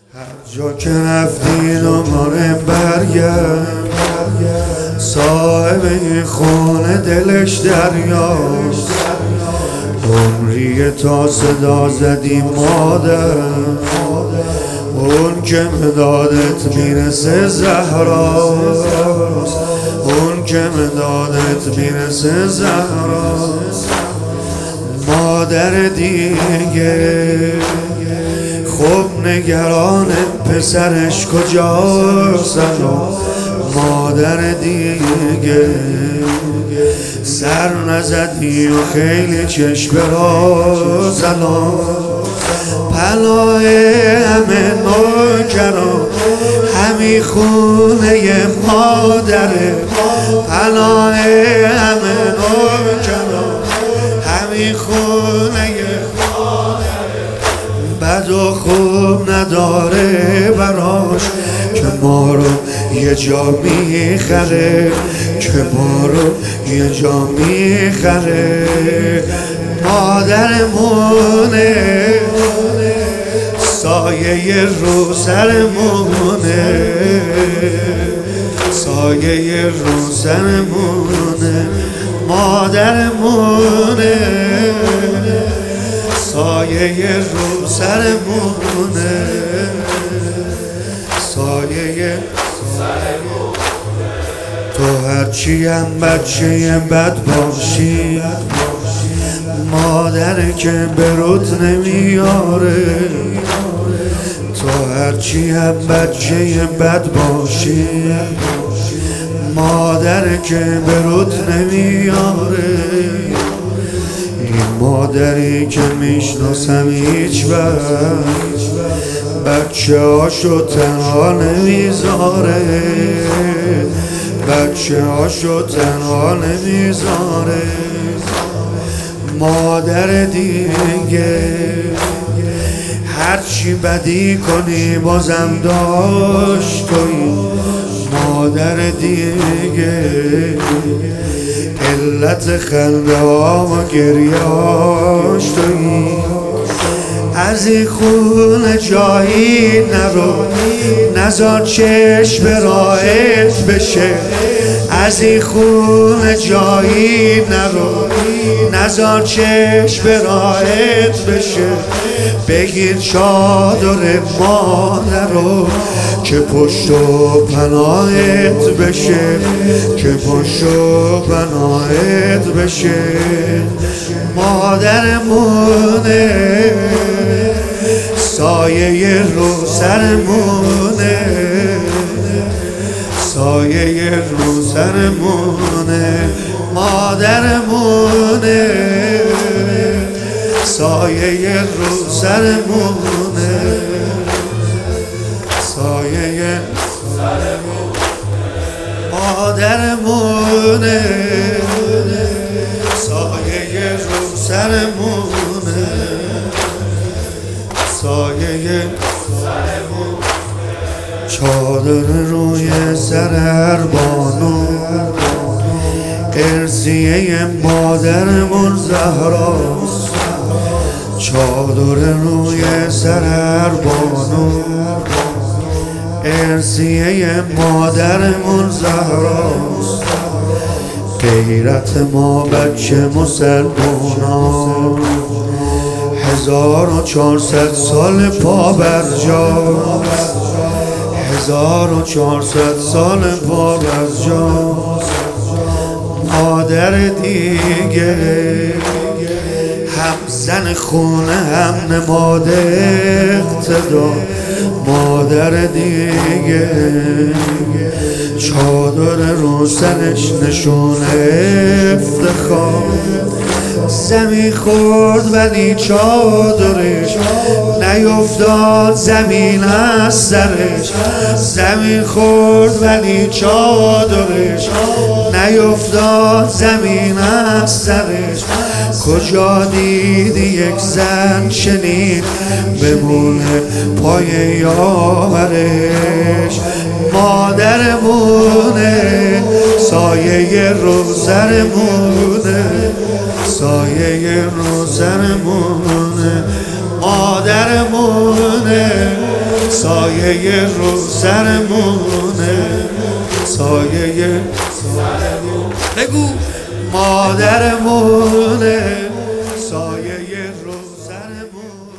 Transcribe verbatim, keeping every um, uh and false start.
هر جا که رفتی دوباره برگرد، صاحب این خونه دلش دریاست. عمری تا صدا زدی مادر، اون که مدادت میرسه زهراست، اون که مدادت میرسه زهراست. مادر دیگه خب نگران پسرش کجاست؟ مادر دیگه سر نزدی و خیلی چشم راز. پناه همه نوکران همی خونه مادره، پناه همه نوکران همی خونه مادره. بد و خوب نداره براش که ما رو یه جا میخره، که ما رو یه جا میخره. مادرمونه سایه رو سرمونه، سایه رو سرمونه. مادرمونه سایه رو سرمونه، سایه تو هرچی هم بچه بد باشی، مادر که برات نمیاره. تو هرچی هم بچه بد باشی، مادر که برات نمیاره. این مادری که میشناسم هیچ وقت بچه هاشو تنها نمیذاره، بچه هاشو تنها نمیذاره. مادر دیگه هرچی بدی کنی بازم داشت توی. مادر دیگه علت خنده ها و گریاش توی. از این خونه جایی نرو، نزار چشم راحت بشه. از این خونه جایی نرو، نزار چشم راحت بشه. بگیر چادر مادر رو که پشت و پناهت بشه، که پشت و پناهت بشه. مادرمونه سایه رو سرمونه، سایه رو سرمونه. مادرمونه سایه رو سرمونه، سایه مادرمونه سایه رو سرمونه، سایه چادر روی سر هر بانو، ارثیه مادرمون زهراست. چادر روی سر هر بانو، ارثیه مادرمون زهراست. غیرت ما بچه مسلمانان هزار و چهارصد سال پا برجاست، هزار و چهارصد سال پا برجاست. مادر دیگه هم زن خونه هم نماد اقتدا. مادر دیگه چادر رو سرش نشون افتخار. زمین خورد ولی چادرش نیفتاد زمین از سرش. زمین خورد ولی چادرش نیفتاد زمین از سرش. کجا دیدی یک زن شنید بمونه پای یاورش؟ مادرمونه سایه رو سرمونه، سایه رو سرمونه. مادرمونه سایه روزنمونه سایه بگو مادرمونه سایه روزنمونه